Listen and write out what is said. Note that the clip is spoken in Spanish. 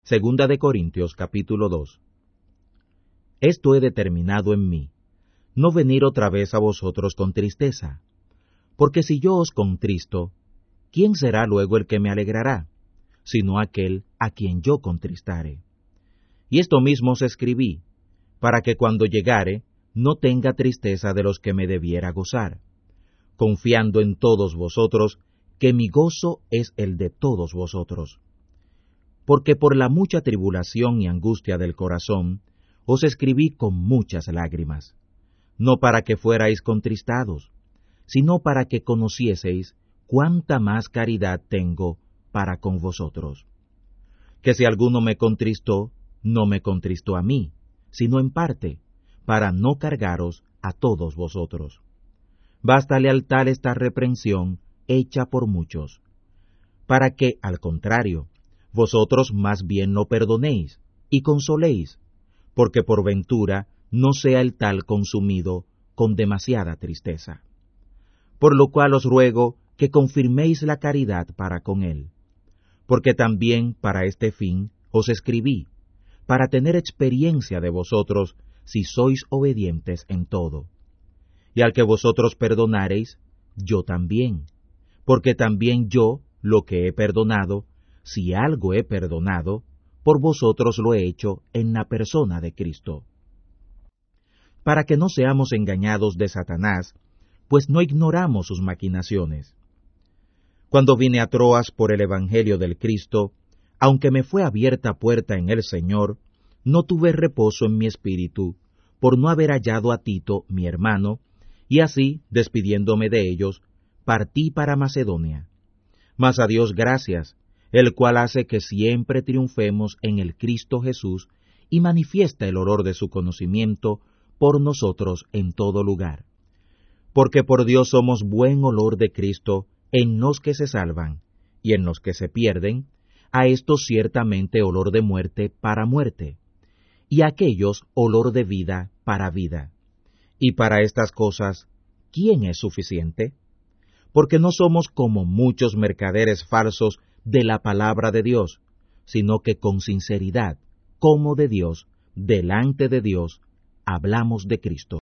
Segunda de Corintios, capítulo 2. Esto he determinado en mí, no venir otra vez a vosotros con tristeza. Porque si yo os contristo, ¿quién será luego el que me alegrará, sino aquel a quien yo contristare? Y esto mismo os escribí, para que cuando llegare no tenga tristeza de los que me debiera gozar, confiando en todos vosotros, que mi gozo es el de todos vosotros. Porque por la mucha tribulación y angustia del corazón, os escribí con muchas lágrimas, no para que fuerais contristados, sino para que conocieseis cuánta más caridad tengo para con vosotros. Que si alguno me contristó, no me contristó a mí, sino en parte, para no cargaros a todos vosotros. Bástale al tal esta reprensión hecha por muchos, para que, al contrario, vosotros más bien lo perdonéis y consoléis, porque por ventura no sea el tal consumido con demasiada tristeza. Por lo cual os ruego que confirméis la caridad para con él, porque también para este fin os escribí, para tener experiencia de vosotros si sois obedientes en todo. Y al que vosotros perdonareis, yo también, porque también yo, lo que he perdonado, si algo he perdonado, por vosotros lo he hecho en la persona de Cristo. Para que no seamos engañados de Satanás, pues no ignoramos sus maquinaciones. Cuando vine a Troas por el Evangelio del Cristo, aunque me fue abierta puerta en el Señor, no tuve reposo en mi espíritu, por no haber hallado a Tito, mi hermano, y así, despidiéndome de ellos, partí para Macedonia. Mas a Dios gracias, el cual hace que siempre triunfemos en el Cristo Jesús, y manifiesta el olor de su conocimiento por nosotros en todo lugar. Porque por Dios somos buen olor de Cristo en los que se salvan, y en los que se pierden, a estos ciertamente olor de muerte para muerte, y a aquellos olor de vida para vida. Y para estas cosas, ¿quién es suficiente? Porque no somos como muchos mercaderes falsos de la palabra de Dios, sino que con sinceridad, como de Dios, delante de Dios, hablamos de Cristo.